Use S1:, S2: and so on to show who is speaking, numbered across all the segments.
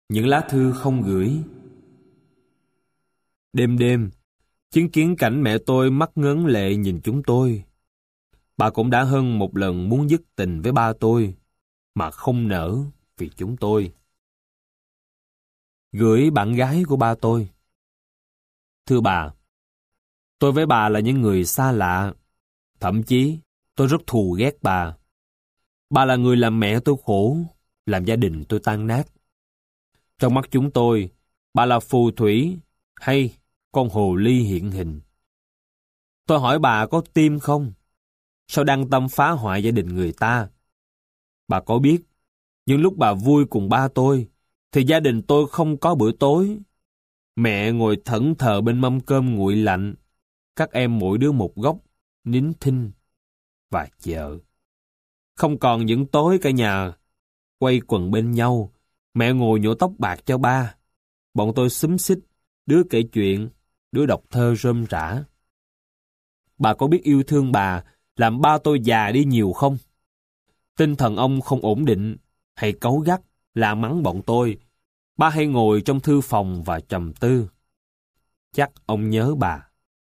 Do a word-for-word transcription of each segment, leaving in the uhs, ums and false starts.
S1: Những lá thư không gửi. Đêm đêm, chứng kiến cảnh mẹ tôi mắt ngấn lệ nhìn chúng tôi. Bà cũng đã hơn một lần muốn dứt tình với ba tôi, mà không nỡ vì chúng tôi. Gửi bạn gái của ba tôi. Thưa bà, tôi với bà là những người xa lạ. Thậm chí, tôi rất thù ghét bà. Bà là người làm mẹ tôi khổ, làm gia đình tôi tan nát. Trong mắt chúng tôi, bà là phù thủy hay con hồ ly hiện hình. Tôi hỏi bà có tim không? Sao đăng tâm phá hoại gia đình người ta? Bà có biết, những lúc bà vui cùng ba tôi, thì gia đình tôi không có bữa tối. Mẹ ngồi thẫn thờ bên mâm cơm nguội lạnh, các em mỗi đứa một góc, nín thinh và chờ. Không còn những tối cả nhà quay quần bên nhau, mẹ ngồi nhổ tóc bạc cho ba. Bọn tôi xúm xít, đứa kể chuyện, đứa đọc thơ rơm rã. Bà có biết yêu thương bà làm ba tôi già đi nhiều không? Tinh thần ông không ổn định, hay cáu gắt, la mắng bọn tôi. Ba hay ngồi trong thư phòng và trầm tư. Chắc ông nhớ bà.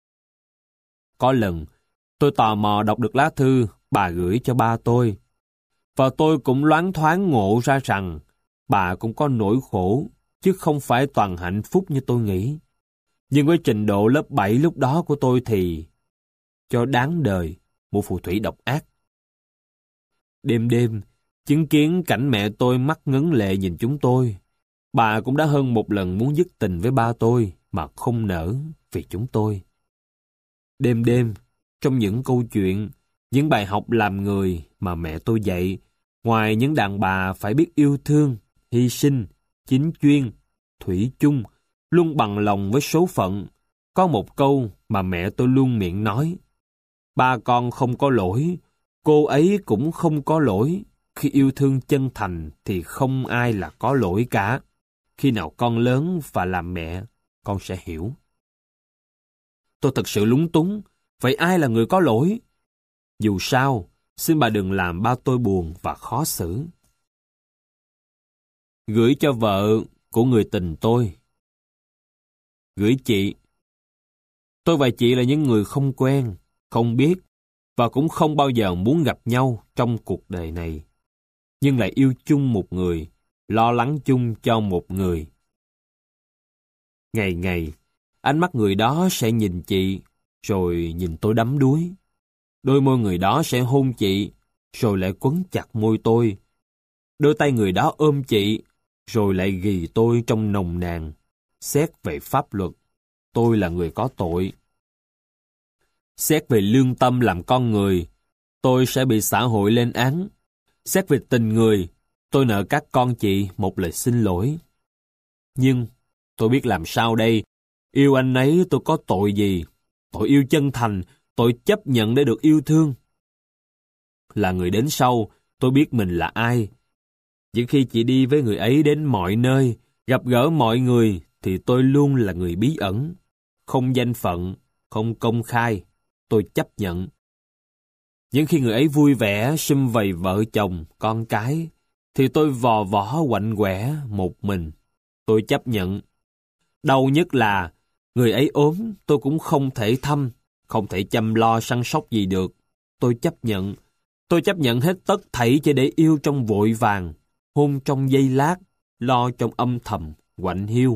S1: Có lần, tôi tò mò đọc được lá thư bà gửi cho ba tôi. Và tôi cũng loáng thoáng ngộ ra rằng bà cũng có nỗi khổ, chứ không phải toàn hạnh phúc như tôi nghĩ. Nhưng với trình độ lớp bảy lúc đó của tôi thì cho đáng đời một phù thủy độc ác. Đêm đêm, chứng kiến cảnh mẹ tôi mắt ngấn lệ nhìn chúng tôi. Bà cũng đã hơn một lần muốn dứt tình với ba tôi mà không nỡ vì chúng tôi. Đêm đêm, trong những câu chuyện, những bài học làm người mà mẹ tôi dạy, ngoài những đàn bà phải biết yêu thương, hy sinh, chính chuyên, thủy chung, luôn bằng lòng với số phận, có một câu mà mẹ tôi luôn miệng nói: ba con không có lỗi, cô ấy cũng không có lỗi. Khi yêu thương chân thành thì không ai là có lỗi cả. Khi nào con lớn và làm mẹ, con sẽ hiểu. Tôi thật sự lúng túng. Vậy ai là người có lỗi? Dù sao, xin bà đừng làm ba tôi buồn và khó xử. Gửi cho vợ của người tình tôi. Gửi chị. Tôi và chị là những người không quen, không biết, và cũng không bao giờ muốn gặp nhau trong cuộc đời này. Nhưng lại yêu chung một người, lo lắng chung cho một người. Ngày ngày, ánh mắt người đó sẽ nhìn chị, rồi nhìn tôi đắm đuối. Đôi môi người đó sẽ hôn chị, rồi lại quấn chặt môi tôi. Đôi tay người đó ôm chị, rồi lại ghì tôi trong nồng nàn. Xét về pháp luật, tôi là người có tội. Xét về lương tâm làm con người, tôi sẽ bị xã hội lên án. Xét về tình người, tôi nợ các con chị một lời xin lỗi. Nhưng tôi biết làm sao đây? Yêu anh ấy tôi có tội gì? Tội yêu chân thành, tội chấp nhận để được yêu thương. Là người đến sau, tôi biết mình là ai. Những khi chị đi với người ấy đến mọi nơi, gặp gỡ mọi người, thì tôi luôn là người bí ẩn. Không danh phận, không công khai, tôi chấp nhận. Những khi người ấy vui vẻ, sum vầy vợ chồng, con cái, thì tôi vò võ quạnh quẻ một mình. Tôi chấp nhận. Đau nhất là, người ấy ốm, tôi cũng không thể thăm, không thể chăm lo săn sóc gì được. Tôi chấp nhận. Tôi chấp nhận hết tất thảy chỉ để yêu trong vội vàng, hôn trong giây lát, lo trong âm thầm, quạnh hiu.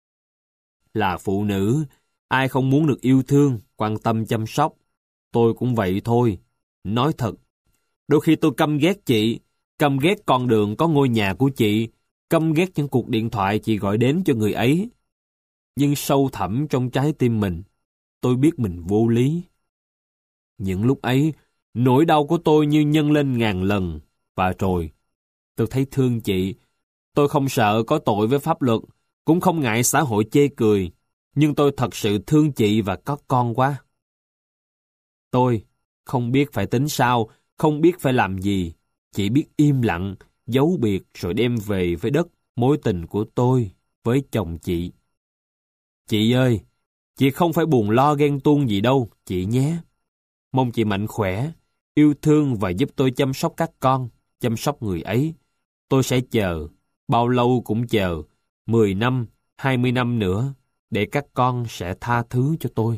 S1: Là phụ nữ, ai không muốn được yêu thương, quan tâm chăm sóc. Tôi cũng vậy thôi. Nói thật, đôi khi tôi căm ghét chị, căm ghét con đường có ngôi nhà của chị, căm ghét những cuộc điện thoại chị gọi đến cho người ấy. Nhưng sâu thẳm trong trái tim mình, tôi biết mình vô lý. Những lúc ấy, nỗi đau của tôi như nhân lên ngàn lần. Và rồi, tôi thấy thương chị. Tôi không sợ có tội với pháp luật, cũng không ngại xã hội chê cười. Nhưng tôi thật sự thương chị và có con quá. Tôi không biết phải tính sao, không biết phải làm gì. Chỉ biết im lặng, giấu biệt rồi đem về với đất mối tình của tôi với chồng chị. Chị ơi, chị không phải buồn lo ghen tuông gì đâu, chị nhé. Mong chị mạnh khỏe, yêu thương và giúp tôi chăm sóc các con, chăm sóc người ấy. Tôi sẽ chờ, bao lâu cũng chờ, mười năm, hai mươi năm nữa, để các con sẽ tha thứ cho tôi.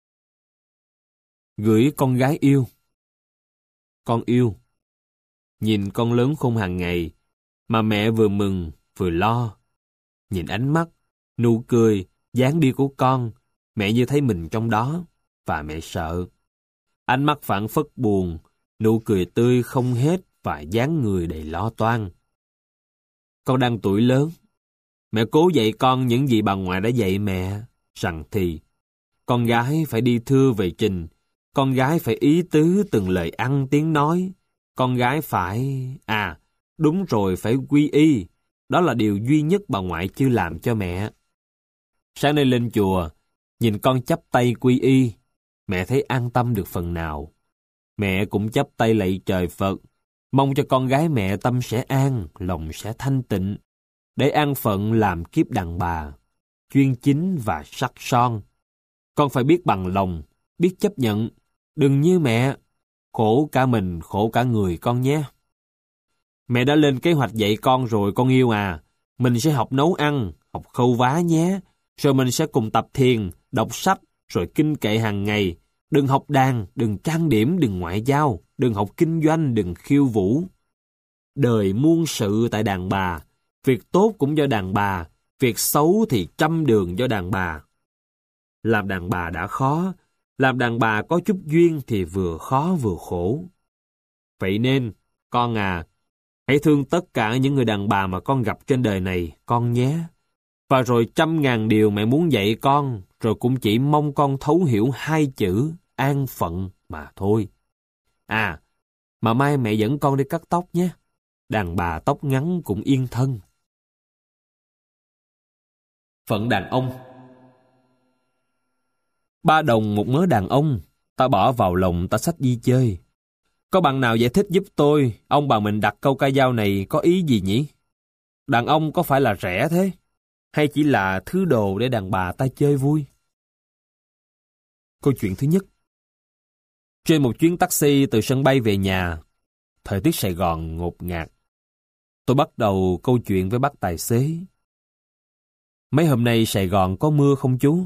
S1: Gửi con gái yêu. Con yêu. Nhìn con lớn khôn hàng ngày, mà mẹ vừa mừng, vừa lo. Nhìn ánh mắt, nụ cười, dáng đi của con, mẹ như thấy mình trong đó, và mẹ sợ. Ánh mắt phảng phất buồn, nụ cười tươi không hết và dáng người đầy lo toan. Con đang tuổi lớn. Mẹ cố dạy con những gì bà ngoại đã dạy mẹ, rằng thì con gái phải đi thưa về trình, con gái phải ý tứ từng lời ăn tiếng nói, con gái phải... À, đúng rồi, phải quy y. Đó là điều duy nhất bà ngoại chưa làm cho mẹ. Sáng nay lên chùa, nhìn con chắp tay quy y, mẹ thấy an tâm được phần nào. Mẹ cũng chắp tay lạy trời Phật, mong cho con gái mẹ tâm sẽ an, lòng sẽ thanh tịnh, để an phận làm kiếp đàn bà, chuyên chính và sắc son. Con phải biết bằng lòng, biết chấp nhận, đừng như mẹ, khổ cả mình, khổ cả người con nhé. Mẹ đã lên kế hoạch dạy con rồi con yêu à, mình sẽ học nấu ăn, học khâu vá nhé, rồi mình sẽ cùng tập thiền, đọc sách, rồi kinh kệ hàng ngày. Đừng học đàn, đừng trang điểm, đừng ngoại giao, đừng học kinh doanh, đừng khiêu vũ. Đời muôn sự tại đàn bà, việc tốt cũng do đàn bà, việc xấu thì trăm đường do đàn bà. Làm đàn bà đã khó, làm đàn bà có chút duyên thì vừa khó vừa khổ. Vậy nên, con à, hãy thương tất cả những người đàn bà mà con gặp trên đời này, con nhé. Và rồi trăm ngàn điều mẹ muốn dạy con, rồi cũng chỉ mong con thấu hiểu hai chữ an phận mà thôi. À, mà mai mẹ dẫn con đi cắt tóc nhé. Đàn bà tóc ngắn cũng yên thân. Phận đàn ông. Ba đồng một mớ đàn ông, ta bỏ vào lòng ta xách đi chơi. Có bạn nào giải thích giúp tôi, ông bà mình đặt câu ca dao này có ý gì nhỉ? Đàn ông có phải là rẻ thế? Hay chỉ là thứ đồ để đàn bà ta chơi vui? Câu chuyện thứ nhất. Trên một chuyến taxi từ sân bay về nhà, thời tiết Sài Gòn ngột ngạt. Tôi bắt đầu câu chuyện với bác tài xế. Mấy hôm nay Sài Gòn có mưa không chú?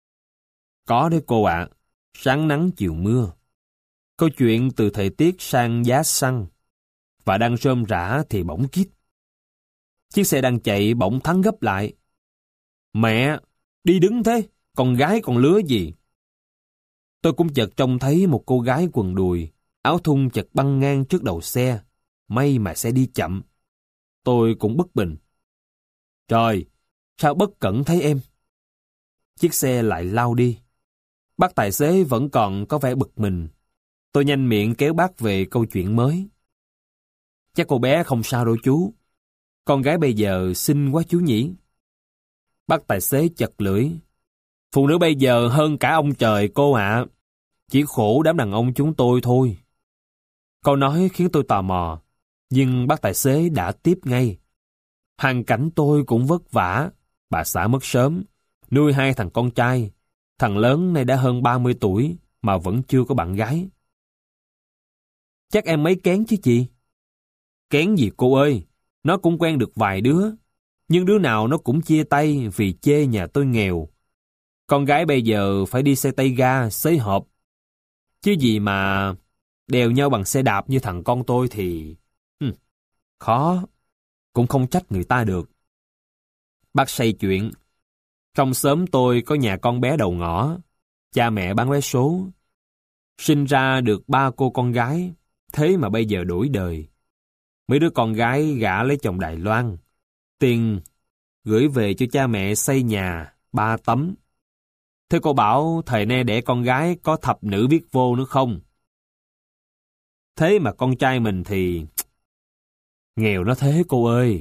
S1: Có đấy cô ạ, sáng nắng chiều mưa. Câu chuyện từ thời tiết sang giá xăng, và đang rơm rã thì bỗng kít. Chiếc xe đang chạy bỗng thắng gấp lại. Mẹ, đi đứng thế, con gái còn lứa gì? Tôi cũng chợt trông thấy một cô gái quần đùi, áo thun chật băng ngang trước đầu xe. May mà xe đi chậm. Tôi cũng bất bình. Trời, sao bất cẩn thấy em? Chiếc xe lại lao đi. Bác tài xế vẫn còn có vẻ bực mình. Tôi nhanh miệng kéo bác về câu chuyện mới. Chắc cô bé không sao đâu chú. Con gái bây giờ xinh quá chú nhỉ? Bác tài xế chật lưỡi. Phụ nữ bây giờ hơn cả ông trời cô ạ. Chỉ khổ đám đàn ông chúng tôi thôi. Câu nói khiến tôi tò mò, nhưng bác tài xế đã tiếp ngay. Hoàn cảnh tôi cũng vất vả. Bà xã mất sớm, nuôi hai thằng con trai. Thằng lớn nay đã hơn ba mươi tuổi mà vẫn chưa có bạn gái. Chắc em mấy kén chứ chị? Kén gì cô ơi, nó cũng quen được vài đứa, nhưng đứa nào nó cũng chia tay vì chê nhà tôi nghèo. Con gái bây giờ phải đi xe tay ga, xế hộp. Chứ gì mà đèo nhau bằng xe đạp như thằng con tôi thì... Hừm, khó, cũng không trách người ta được. Bác say chuyện. Trong xóm tôi có nhà con bé đầu ngõ, cha mẹ bán vé số. Sinh ra được ba cô con gái, thế mà bây giờ đổi đời. Mấy đứa con gái gả lấy chồng Đài Loan. Tiền gửi về cho cha mẹ xây nhà, ba tấm. Thế cô bảo thời nay đẻ con gái có thập nữ viết vô nữa không? Thế mà con trai mình thì... nghèo nó thế cô ơi.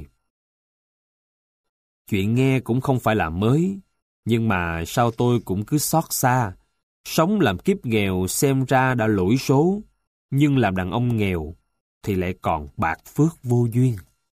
S1: Chuyện nghe cũng không phải là mới, nhưng mà sao tôi cũng cứ xót xa. Sống làm kiếp nghèo xem ra đã lỗi số, nhưng làm đàn ông nghèo thì lại còn bạc phước vô duyên.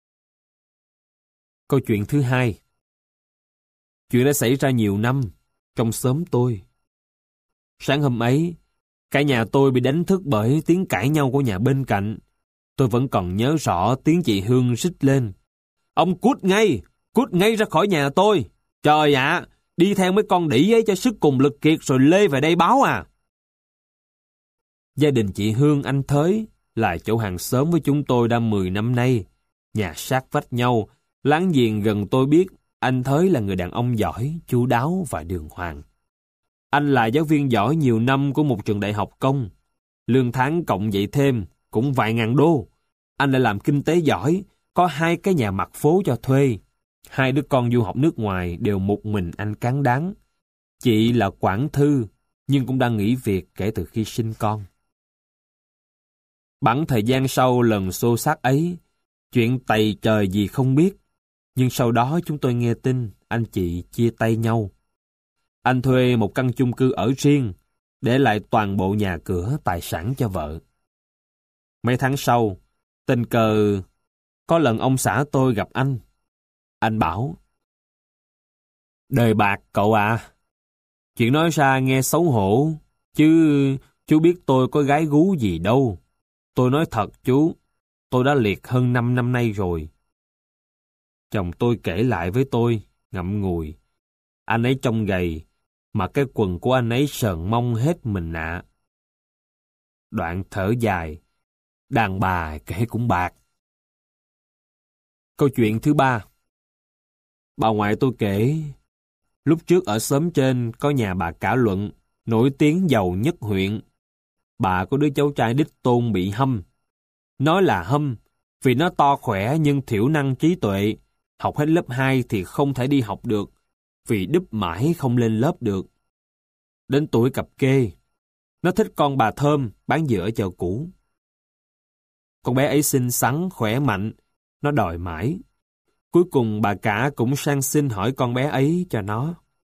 S1: Câu chuyện thứ hai. Chuyện đã xảy ra nhiều năm trong xóm tôi. Sáng hôm ấy, cả nhà tôi bị đánh thức bởi tiếng cãi nhau của nhà bên cạnh. Tôi vẫn còn nhớ rõ tiếng chị Hương rít lên. Ông cút ngay! Cút ngay ra khỏi nhà tôi. Trời ạ, đi theo mấy con đĩ ấy cho sức cùng lực kiệt rồi lê về đây báo à. Gia đình chị Hương anh Thới là chỗ hàng xóm với chúng tôi đã mười năm nay. Nhà sát vách nhau, láng giềng gần tôi biết anh Thới là người đàn ông giỏi, chu đáo và đường hoàng. Anh là giáo viên giỏi nhiều năm của một trường đại học công. Lương tháng cộng dậy thêm, cũng vài ngàn đô. Anh lại làm kinh tế giỏi, có hai cái nhà mặt phố cho thuê. Hai đứa con du học nước ngoài đều một mình anh cán đáng. Chị là quản thư, nhưng cũng đang nghỉ việc kể từ khi sinh con. Bẵng thời gian sau lần xô xát ấy, chuyện tày trời gì không biết, nhưng sau đó chúng tôi nghe tin anh chị chia tay nhau. Anh thuê một căn chung cư ở riêng, để lại toàn bộ nhà cửa tài sản cho vợ. Mấy tháng sau, tình cờ có lần ông xã tôi gặp anh. Anh bảo, đời bạc cậu à, chuyện nói ra nghe xấu hổ, chứ chú biết tôi có gái gú gì đâu. Tôi nói thật chú, tôi đã liệt hơn năm năm nay rồi. Chồng tôi kể lại với tôi, ngậm ngùi. Anh ấy trông gầy, mà cái quần của anh ấy sờn mông hết mình ạ. Đoạn thở dài, đàn bà kể cũng bạc. Câu chuyện thứ ba. Bà ngoại tôi kể, lúc trước ở xóm trên có nhà bà Cả Luận, nổi tiếng giàu nhất huyện. Bà có đứa cháu trai đích tôn bị hâm. Nói là hâm, vì nó to khỏe nhưng thiểu năng trí tuệ. Học hết lớp hai thì không thể đi học được, vì đúp mãi không lên lớp được. Đến tuổi cập kê, nó thích con bà Thơm bán dừa ở chợ cũ. Con bé ấy xinh xắn, khỏe mạnh, nó đòi mãi. Cuối cùng bà cả cũng sang xin hỏi con bé ấy cho nó.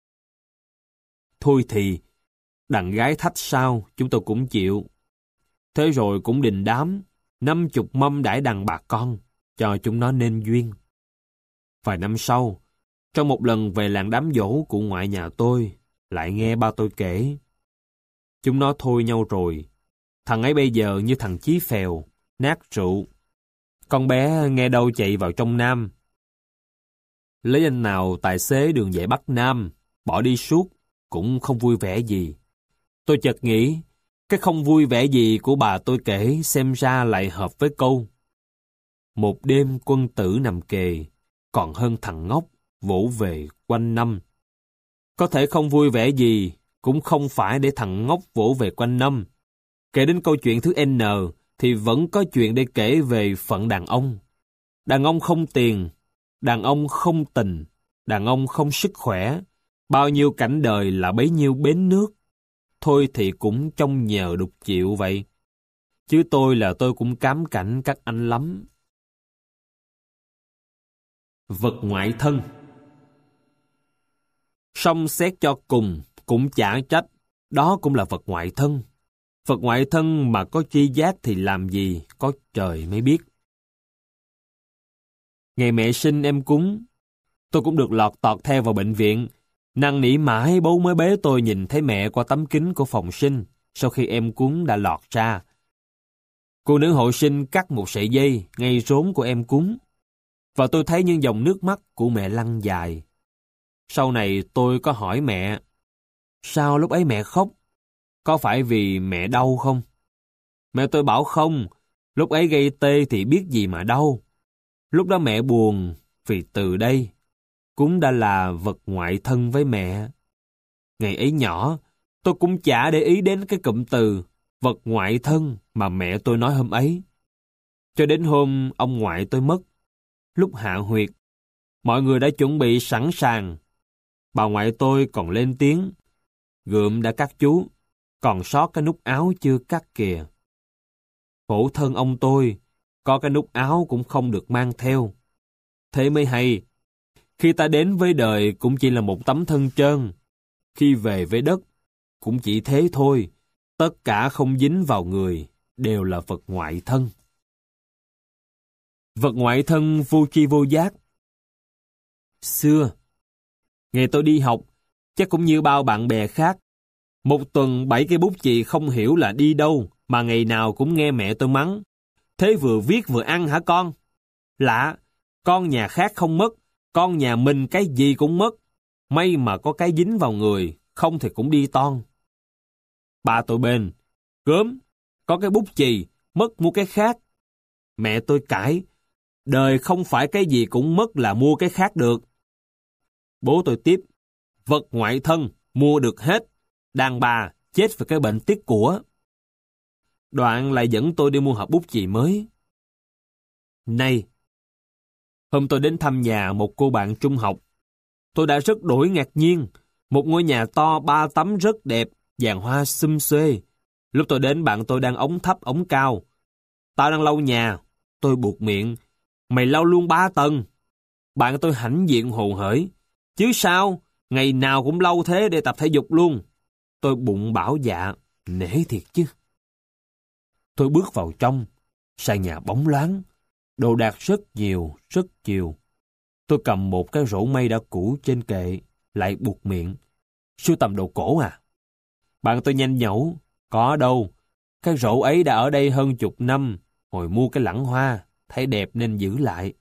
S1: Thôi thì, đàn gái thách sao, chúng tôi cũng chịu. Thế rồi cũng đình đám, năm chục mâm đãi đàn bà con, cho chúng nó nên duyên. Vài năm sau, trong một lần về làng đám giỗ của ngoại nhà tôi, lại nghe ba tôi kể. Chúng nó thôi nhau rồi, thằng ấy bây giờ như thằng Chí Phèo, nát rượu. Con bé nghe đâu chạy vào trong Nam. Lấy anh nào tài xế đường dạy Bắc Nam, bỏ đi suốt, cũng không vui vẻ gì. Tôi chợt nghĩ, cái không vui vẻ gì của bà tôi kể xem ra lại hợp với câu. Một đêm quân tử nằm kề, còn hơn thằng ngốc, vỗ về quanh năm. Có thể không vui vẻ gì, cũng không phải để thằng ngốc vỗ về quanh năm. Kể đến câu chuyện thứ N, thì vẫn có chuyện để kể về phận đàn ông. Đàn ông không tiền, đàn ông không tình, đàn ông không sức khỏe. Bao nhiêu cảnh đời là bấy nhiêu bến nước. Thôi thì cũng trông nhờ đục chịu vậy. Chứ tôi là tôi cũng cám cảnh các anh lắm. Vật ngoại thân. Song xét cho cùng, cũng chả trách, đó cũng là vật ngoại thân. Vật ngoại thân mà có tri giác thì làm gì, có trời mới biết. Ngày mẹ sinh em Cúng, tôi cũng được lọt tọt theo vào bệnh viện. Năn nỉ mãi bố mới bế tôi nhìn thấy mẹ qua tấm kính của phòng sinh, sau khi em Cúng đã lọt ra. Cô nữ hộ sinh cắt một sợi dây ngay rốn của em Cúng, và tôi thấy những dòng nước mắt của mẹ lăn dài. Sau này tôi có hỏi mẹ, sao lúc ấy mẹ khóc? Có phải vì mẹ đau không? Mẹ tôi bảo không, lúc ấy gây tê thì biết gì mà đau. Lúc đó mẹ buồn, vì từ đây, Cúng đã là vật ngoại thân với mẹ. Ngày ấy nhỏ, tôi cũng chả để ý đến cái cụm từ vật ngoại thân mà mẹ tôi nói hôm ấy. Cho đến hôm ông ngoại tôi mất, lúc hạ huyệt, mọi người đã chuẩn bị sẵn sàng. Bà ngoại tôi còn lên tiếng, gượm đã cắt chú, còn sót cái nút áo chưa cắt kìa. Khổ thân ông tôi, có cái nút áo cũng không được mang theo. Thế mới hay, khi ta đến với đời cũng chỉ là một tấm thân trơn, khi về với đất cũng chỉ thế thôi, tất cả không dính vào người, đều là vật ngoại thân. Vật ngoại thân vô tri vô giác. Xưa, ngày tôi đi học, chắc cũng như bao bạn bè khác, một tuần bảy cây bút chì không hiểu là đi đâu, mà ngày nào cũng nghe mẹ tôi mắng. Thế vừa viết vừa ăn hả con? Lạ, con nhà khác không mất, Con nhà mình cái gì cũng mất. May mà có cái dính vào người, không thì cũng đi ton. Ba tôi bên, gớm, có cái bút chì, mất mua cái khác. Mẹ tôi cãi, đời không phải cái gì cũng mất là mua cái khác được. Bố tôi tiếp, vật ngoại thân, mua được hết. Đàn bà, chết vì cái bệnh tiếc của. Đoạn lại dẫn tôi đi mua hộp bút chì mới. Này, hôm tôi đến thăm nhà một cô bạn trung học. Tôi đã rất đổi ngạc nhiên. Một ngôi nhà to ba tấm rất đẹp, vàng hoa xum xuê. Lúc tôi đến bạn tôi đang ống thấp ống cao. Tao đang lau nhà. Tôi buột miệng. Mày lau luôn ba tầng. Bạn tôi hãnh diện hồ hởi. Chứ sao, ngày nào cũng lau thế để tập thể dục luôn. Tôi bụng bảo dạ, nể thiệt chứ. Tôi bước vào trong, sàn nhà bóng loáng, đồ đạc rất nhiều, rất nhiều. Tôi cầm một cái rổ mây đã cũ trên kệ, lại buột miệng. Sưu tầm đồ cổ à? Bạn tôi nhanh nhẩu, có đâu. Cái rổ ấy đã ở đây hơn chục năm, hồi mua cái lẵng hoa, thấy đẹp nên giữ lại.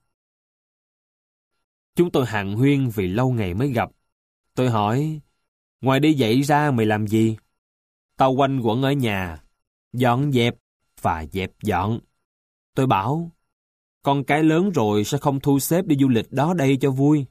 S1: Chúng tôi hàn huyên vì lâu ngày mới gặp. Tôi hỏi, ngoài đi dạy ra mày làm gì? Tao quanh quẩn ở nhà, dọn dẹp và dẹp dọn. Tôi bảo, con cái lớn rồi sao không thu xếp đi du lịch đó đây cho vui?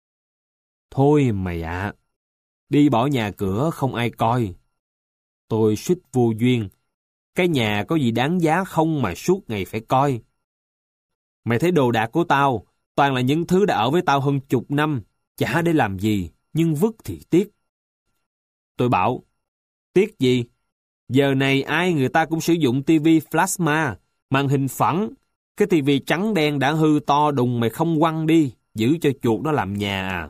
S1: Thôi mày ạ, đi bỏ nhà cửa không ai coi. Tôi suýt vô duyên, cái nhà có gì đáng giá không mà suốt ngày phải coi. Mày thấy đồ đạc của tao, toàn là những thứ đã ở với tao hơn chục năm, chả để làm gì, nhưng vứt thì tiếc. Tôi bảo, tiếc gì? Giờ này ai người ta cũng sử dụng tivi plasma, màn hình phẳng. Cái tivi trắng đen đã hư to đùng mày không quăng đi, giữ cho chuột nó làm nhà à.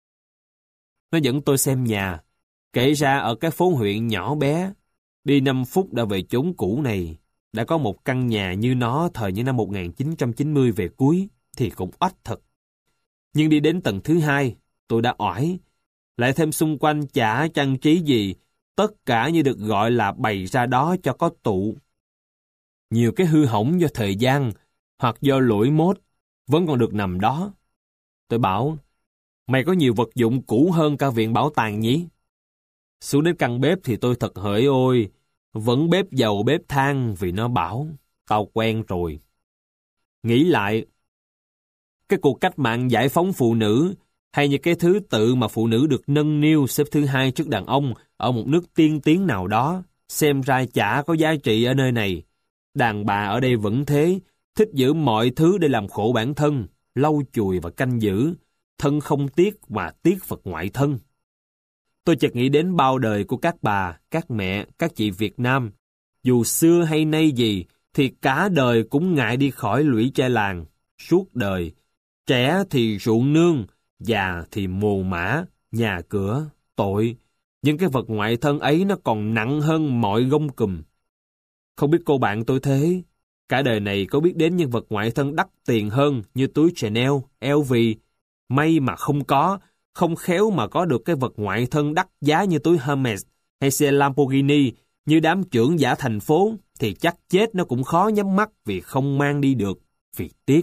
S1: Nó dẫn tôi xem nhà, kể ra ở cái phố huyện nhỏ bé, đi năm phút đã về chốn cũ này, đã có một căn nhà như nó thời những năm một nghìn chín trăm chín mươi về cuối, thì cũng oách thật. Nhưng đi đến tầng thứ hai, tôi đã oải, lại thêm xung quanh chả trang trí gì, tất cả như được gọi là bày ra đó cho có tụ. Nhiều cái hư hỏng do thời gian, hoặc do lỗi mốt, vẫn còn được nằm đó. Tôi bảo, mày có nhiều vật dụng cũ hơn cả viện bảo tàng nhỉ? Xuống đến căn bếp thì tôi thật hỡi ôi, vẫn bếp dầu bếp than vì nó bảo, tao quen rồi. Nghĩ lại, cái cuộc cách mạng giải phóng phụ nữ, hay như cái thứ tự mà phụ nữ được nâng niu xếp thứ hai trước đàn ông ở một nước tiên tiến nào đó, xem ra chả có giá trị ở nơi này. Đàn bà ở đây vẫn thế, thích giữ mọi thứ để làm khổ bản thân, lau chùi và canh giữ, thân không tiếc mà tiếc vật ngoại thân. Tôi chợt nghĩ đến bao đời của các bà, các mẹ, các chị Việt Nam, dù xưa hay nay gì, thì cả đời cũng ngại đi khỏi lũy tre làng, suốt đời. Trẻ thì ruộng nương, già thì mồ mã, nhà cửa, tội. Nhưng cái vật ngoại thân ấy nó còn nặng hơn mọi gông cùm. Không biết cô bạn tôi thế, cả đời này có biết đến nhân vật ngoại thân đắt tiền hơn như túi Chanel, L V, may mà không có, không khéo mà có được cái vật ngoại thân đắt giá như túi Hermes hay xe Lamborghini như đám trưởng giả thành phố, thì chắc chết nó cũng khó nhắm mắt vì không mang đi được, vì tiếc.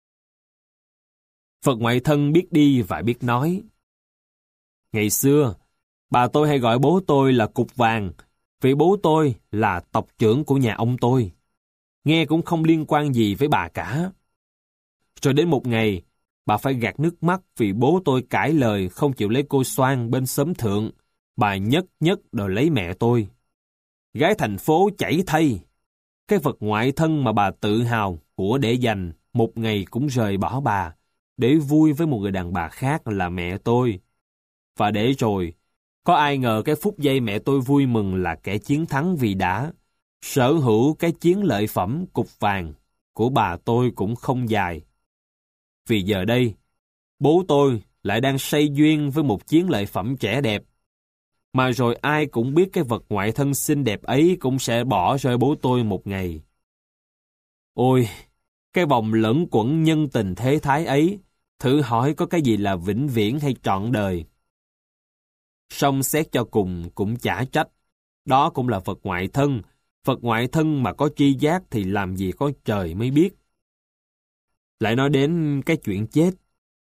S1: Vật ngoại thân biết đi và biết nói. Ngày xưa, bà tôi hay gọi bố tôi là cục vàng, vì bố tôi là tộc trưởng của nhà ông tôi. Nghe cũng không liên quan gì với bà cả. Rồi đến một ngày, bà phải gạt nước mắt vì bố tôi cãi lời không chịu lấy cô Soan bên xóm thượng. Bà nhất nhất đòi lấy mẹ tôi. Gái thành phố chảy thay. Cái vật ngoại thân mà bà tự hào của để dành, một ngày cũng rời bỏ bà, để vui với một người đàn bà khác là mẹ tôi. Và để rồi, có ai ngờ cái phút giây mẹ tôi vui mừng là kẻ chiến thắng vì đã sở hữu cái chiến lợi phẩm cục vàng của bà tôi cũng không dài. Vì giờ đây, bố tôi lại đang say duyên với một chiến lợi phẩm trẻ đẹp. Mà rồi ai cũng biết cái vật ngoại thân xinh đẹp ấy cũng sẽ bỏ rơi bố tôi một ngày. Ôi, cái vòng lẫn quẩn nhân tình thế thái ấy, thử hỏi có cái gì là vĩnh viễn hay trọn đời. Song xét cho cùng cũng chả trách. Đó cũng là vật ngoại thân. Vật ngoại thân mà có tri giác thì làm gì có trời mới biết. Lại nói đến cái chuyện chết.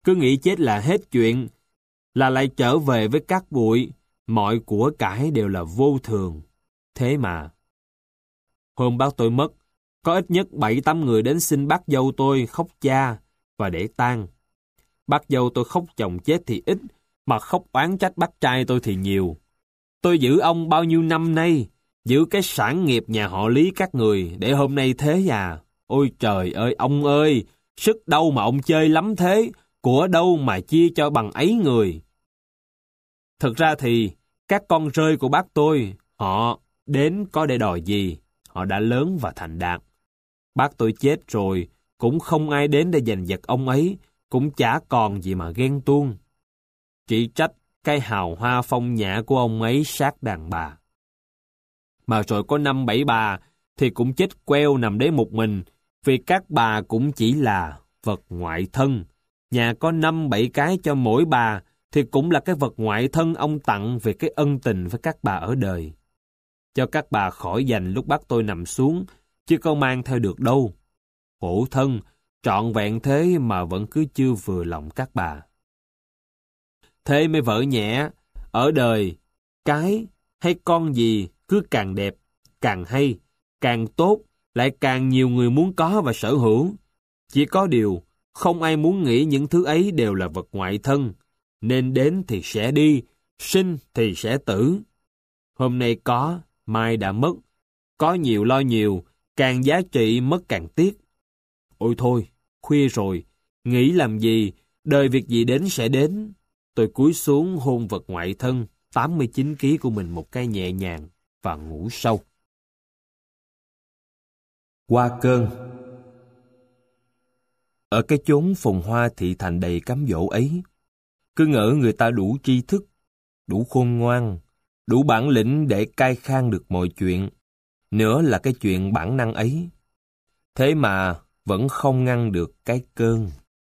S1: Cứ nghĩ chết là hết chuyện, là lại trở về với cát bụi, mọi của cải đều là vô thường. Thế mà, hôm bác tôi mất, có ít nhất bảy tám người đến xin bác dâu tôi khóc cha và để tang. Bác dâu tôi khóc chồng chết thì ít, mà khóc oán trách bác trai tôi thì nhiều. Tôi giữ ông bao nhiêu năm nay, giữ cái sản nghiệp nhà họ Lý các người, để hôm nay thế à. Ôi trời ơi, ông ơi, sức đâu mà ông chơi lắm thế, của đâu mà chia cho bằng ấy người. Thực ra thì, các con rơi của bác tôi, họ đến có để đòi gì, họ đã lớn và thành đạt. Bác tôi chết rồi, cũng không ai đến để giành giật ông ấy, cũng chả còn gì mà ghen tuông. Chỉ trách cái hào hoa phong nhã của ông ấy sát đàn bà. Mà rồi có năm bảy bà thì cũng chết queo nằm đấy một mình, vì các bà cũng chỉ là vật ngoại thân. Nhà có năm bảy cái cho mỗi bà thì cũng là cái vật ngoại thân ông tặng về cái ân tình với các bà ở đời. Cho các bà khỏi dành lúc bác tôi nằm xuống, chứ không mang theo được đâu. Khổ thân, trọn vẹn thế mà vẫn cứ chưa vừa lòng các bà. Thế mới vỡ nhẹ, ở đời, cái hay con gì cứ càng đẹp, càng hay, càng tốt, lại càng nhiều người muốn có và sở hữu. Chỉ có điều, không ai muốn nghĩ những thứ ấy đều là vật ngoại thân, nên đến thì sẽ đi, sinh thì sẽ tử. Hôm nay có, mai đã mất, có nhiều lo nhiều, càng giá trị mất càng tiếc. Ôi thôi, khuya rồi, nghĩ làm gì, đời việc gì đến sẽ đến. Tôi cúi xuống hôn vật ngoại thân tám mươi chín ki lô gam của mình một cái nhẹ nhàng và ngủ sâu. Qua cơn. Ở cái chốn phồn hoa thị thành đầy cám dỗ ấy, cứ ngỡ người ta đủ tri thức, đủ khôn ngoan, đủ bản lĩnh để cai khang được mọi chuyện, nữa là cái chuyện bản năng ấy. Thế mà vẫn không ngăn được cái cơn.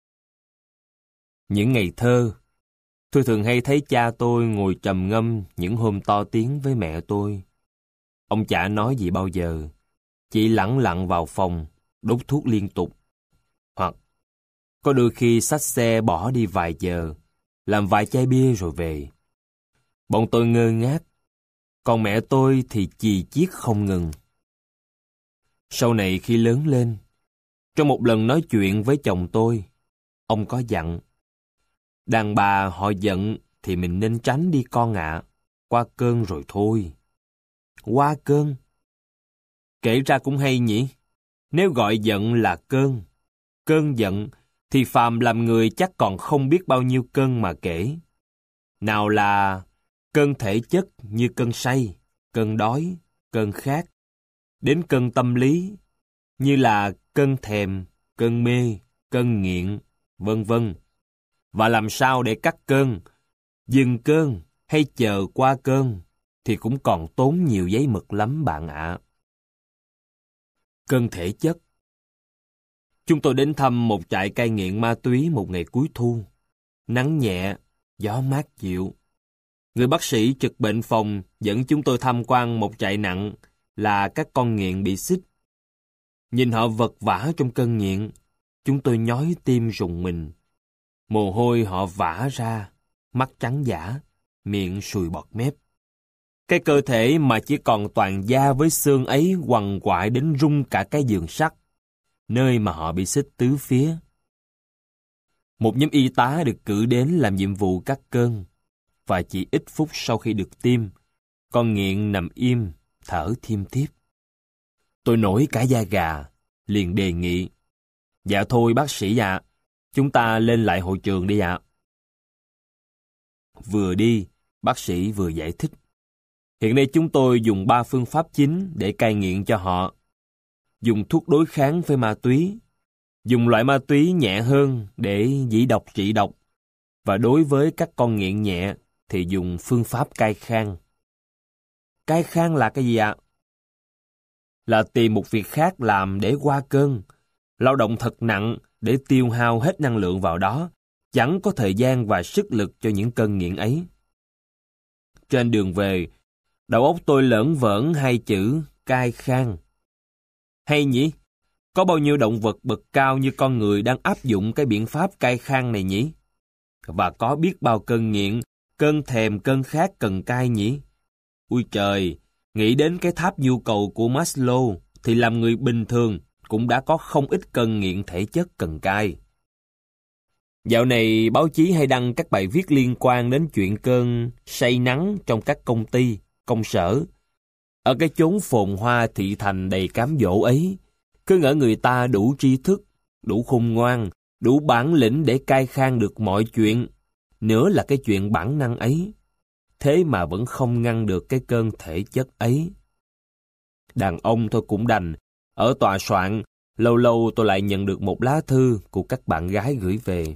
S1: Những ngày thơ, tôi thường hay thấy cha tôi ngồi trầm ngâm những hôm to tiếng với mẹ tôi. Ông chả nói gì bao giờ, chỉ lẳng lặng vào phòng, đốt thuốc liên tục. Hoặc có đôi khi xách xe bỏ đi vài giờ, làm vài chai bia rồi về. Bọn tôi ngơ ngác, còn mẹ tôi thì chì chiết không ngừng. Sau này khi lớn lên, trong một lần nói chuyện với chồng tôi, ông có dặn: đàn bà họ giận thì mình nên tránh đi con ạ, qua cơn rồi thôi. Qua cơn? Kể ra cũng hay nhỉ, nếu gọi giận là cơn, cơn giận, thì phàm làm người chắc còn không biết bao nhiêu cơn mà kể. Nào là cơn thể chất như cơn say, cơn đói, cơn khát, đến cơn tâm lý, như là cơn thèm, cơn mê, cơn nghiện, vân vân. Và làm sao để cắt cơn, dừng cơn hay chờ qua cơn thì cũng còn tốn nhiều giấy mực lắm bạn ạ. Cơn thể chất. Chúng tôi đến thăm một trại cai nghiện ma túy một ngày cuối thu. Nắng nhẹ, gió mát dịu. Người bác sĩ trực bệnh phòng dẫn chúng tôi tham quan một trại nặng là các con nghiện bị xích. Nhìn họ vật vã trong cơn nghiện, chúng tôi nhói tim rùng mình. Mồ hôi họ vã ra, mắt trắng dã, miệng sùi bọt mép. Cái cơ thể mà chỉ còn toàn da với xương ấy quằn quại đến rung cả cái giường sắt, nơi mà họ bị xích tứ phía. Một nhóm y tá được cử đến làm nhiệm vụ cắt cơn, và chỉ ít phút sau khi được tiêm, con nghiện nằm im, thở thiêm thiếp. Tôi nổi cả da gà, liền đề nghị: dạ thôi bác sĩ ạ, chúng ta lên lại hội trường đi ạ. Vừa đi, bác sĩ vừa giải thích: hiện nay chúng tôi dùng ba phương pháp chính để cai nghiện cho họ. Dùng thuốc đối kháng với ma túy, dùng loại ma túy nhẹ hơn để dĩ độc trị độc, và đối với các con nghiện nhẹ thì dùng phương pháp cai khang. Cai khang là cái gì ạ? Là tìm một việc khác làm để qua cơn, lao động thật nặng để tiêu hao hết năng lượng vào đó, chẳng có thời gian và sức lực cho những cơn nghiện ấy. Trên đường về, đầu óc tôi lởn vởn hai chữ cai khang. Hay nhỉ? Có bao nhiêu động vật bậc cao như con người đang áp dụng cái biện pháp cai khang này nhỉ? Và có biết bao cơn nghiện, cơn thèm, cơn khát cần cai nhỉ? Ui trời, nghĩ đến cái tháp nhu cầu của Maslow thì làm người bình thường cũng đã có không ít cơn nghiện thể chất cần cai. Dạo này báo chí hay đăng các bài viết liên quan đến chuyện cơn say nắng trong các công ty, công sở. Ở cái chốn phồn hoa thị thành đầy cám dỗ ấy, cứ ngỡ người ta đủ tri thức, đủ khôn ngoan, đủ bản lĩnh để cai khang được mọi chuyện, nữa là cái chuyện bản năng ấy. Thế mà vẫn không ngăn được cái cơn thể chất ấy. Đàn ông thôi cũng đành. Ở tòa soạn, lâu lâu tôi lại nhận được một lá thư của các bạn gái gửi về.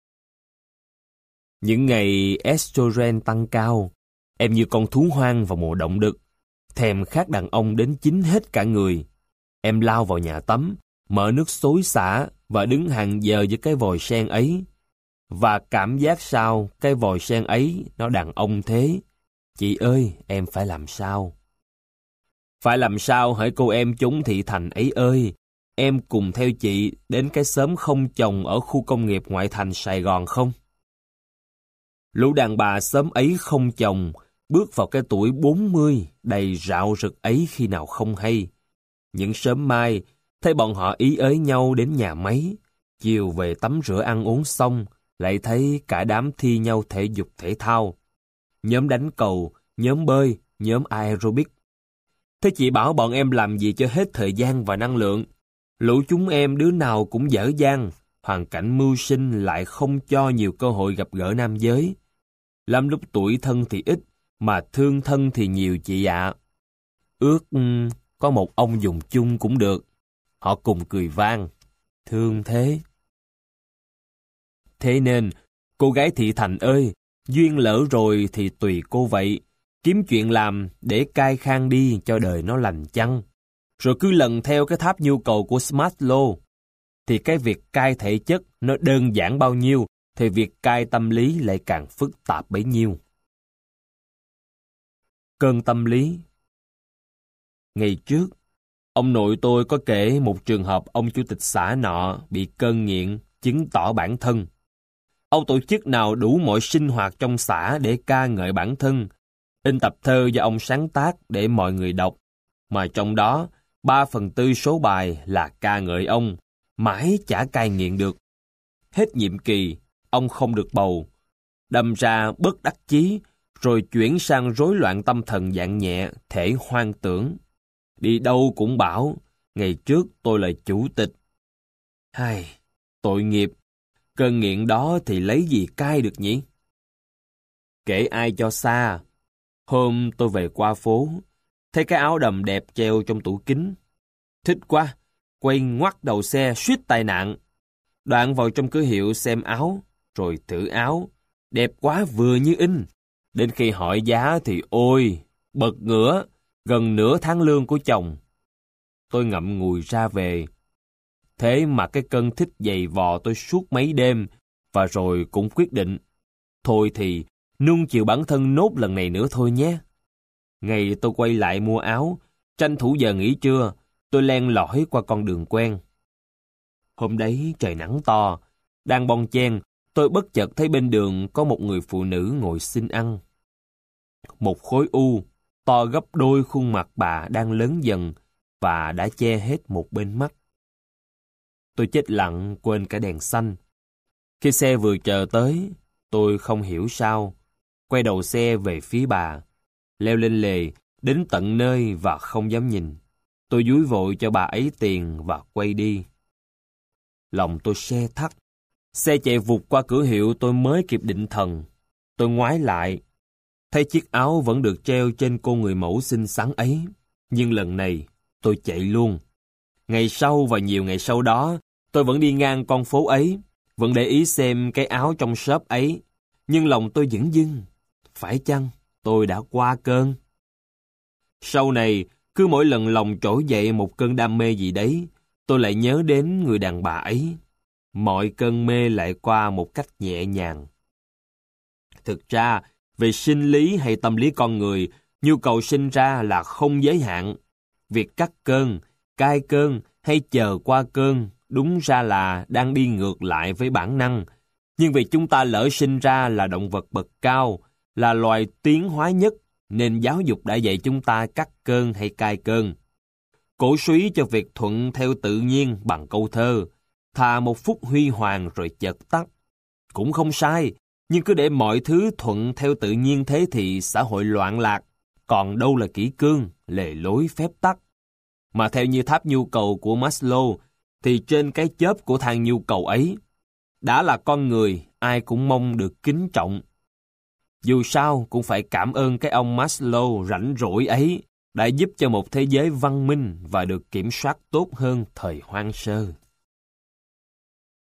S1: Những ngày estrogen tăng cao, em như con thú hoang vào mùa động đực, thèm khát đàn ông đến chín hết cả người. Em lao vào nhà tắm, mở nước xối xả và đứng hàng giờ với cái vòi sen ấy. Và cảm giác sao cái vòi sen ấy nó đàn ông thế? Chị ơi, em phải làm sao? Phải làm sao hỡi cô em chúng thị thành ấy ơi? Em cùng theo chị đến cái xóm không chồng ở khu công nghiệp ngoại thành Sài Gòn không? Lũ đàn bà xóm ấy không chồng, bước vào cái tuổi bốn mươi đầy rạo rực ấy khi nào không hay. Những sớm mai, thấy bọn họ ý ới nhau đến nhà máy, chiều về tắm rửa ăn uống xong, lại thấy cả đám thi nhau thể dục thể thao. Nhóm đánh cầu, nhóm bơi, nhóm aerobic. Thế chị bảo bọn em làm gì cho hết thời gian và năng lượng? Lũ chúng em đứa nào cũng dở dang, hoàn cảnh mưu sinh lại không cho nhiều cơ hội gặp gỡ nam giới. Lắm lúc tuổi thân thì ít, mà thương thân thì nhiều chị ạ. Ước um, có một ông dùng chung cũng được. Họ cùng cười vang. Thương thế. Thế nên, cô gái thị thành ơi, duyên lỡ rồi thì tùy cô vậy. Kiếm chuyện làm để cai khang đi cho đời nó lành chăng. Rồi cứ lần theo cái tháp nhu cầu của Maslow. Thì cái việc cai thể chất nó đơn giản bao nhiêu, thì việc cai tâm lý lại càng phức tạp bấy nhiêu. Cơn tâm lý. Ngày trước, ông nội tôi có kể một trường hợp ông chủ tịch xã nọ bị cơn nghiện, chứng tỏ bản thân. Ông tổ chức nào đủ mọi sinh hoạt trong xã để ca ngợi bản thân, in tập thơ do ông sáng tác để mọi người đọc, mà trong đó ba phần tư số bài là ca ngợi ông, mãi chả cai nghiện được. Hết nhiệm kỳ, ông không được bầu, đâm ra bất đắc chí, rồi chuyển sang rối loạn tâm thần dạng nhẹ, thể hoang tưởng. Đi đâu cũng bảo, ngày trước tôi là chủ tịch. Hai, tội nghiệp, cơn nghiện đó thì lấy gì cai được nhỉ? Kể ai cho xa, hôm tôi về qua phố, thấy cái áo đầm đẹp treo trong tủ kính. Thích quá, quay ngoắt đầu xe suýt tai nạn. Đoạn vào trong cửa hiệu xem áo, rồi thử áo, đẹp quá vừa như in. Đến khi hỏi giá thì ôi, bật ngửa, gần nửa tháng lương của chồng. Tôi ngậm ngùi ra về. Thế mà cái cơn thích giày vò tôi suốt mấy đêm, và rồi cũng quyết định. Thôi thì, nuông chiều bản thân nốt lần này nữa thôi nhé. Ngày tôi quay lại mua áo, tranh thủ giờ nghỉ trưa, tôi len lỏi qua con đường quen. Hôm đấy trời nắng to, đang bon chen, tôi bất chợt thấy bên đường có một người phụ nữ ngồi xin ăn. Một khối u, to gấp đôi khuôn mặt bà đang lớn dần và đã che hết một bên mắt. Tôi chết lặng quên cả đèn xanh. Khi xe vừa chờ tới, tôi không hiểu sao, quay đầu xe về phía bà, leo lên lề, đến tận nơi và không dám nhìn. Tôi dúi vội cho bà ấy tiền và quay đi. Lòng tôi se thắt. Xe chạy vụt qua cửa hiệu tôi mới kịp định thần. Tôi ngoái lại, thấy chiếc áo vẫn được treo trên cô người mẫu xinh xắn ấy. Nhưng lần này, tôi chạy luôn. Ngày sau và nhiều ngày sau đó, tôi vẫn đi ngang con phố ấy, vẫn để ý xem cái áo trong shop ấy. Nhưng lòng tôi dửng dưng. Phải chăng tôi đã qua cơn? Sau này, cứ mỗi lần lòng trỗi dậy một cơn đam mê gì đấy, tôi lại nhớ đến người đàn bà ấy. Mọi cơn mê lại qua một cách nhẹ nhàng. Thực ra, về sinh lý hay tâm lý con người, nhu cầu sinh ra là không giới hạn. Việc cắt cơn, cai cơn hay chờ qua cơn đúng ra là đang đi ngược lại với bản năng. Nhưng vì chúng ta lỡ sinh ra là động vật bậc cao, là loài tiến hóa nhất, nên giáo dục đã dạy chúng ta cắt cơn hay cai cơn. Cổ suý cho việc thuận theo tự nhiên bằng câu thơ, thà một phút huy hoàng rồi chợt tắt. Cũng không sai, nhưng cứ để mọi thứ thuận theo tự nhiên thế thì xã hội loạn lạc, còn đâu là kỷ cương, lề lối phép tắc. Mà theo như tháp nhu cầu của Maslow, thì trên cái chớp của thang nhu cầu ấy, đã là con người, ai cũng mong được kính trọng. Dù sao cũng phải cảm ơn cái ông Maslow rảnh rỗi ấy, đã giúp cho một thế giới văn minh và được kiểm soát tốt hơn thời hoang sơ.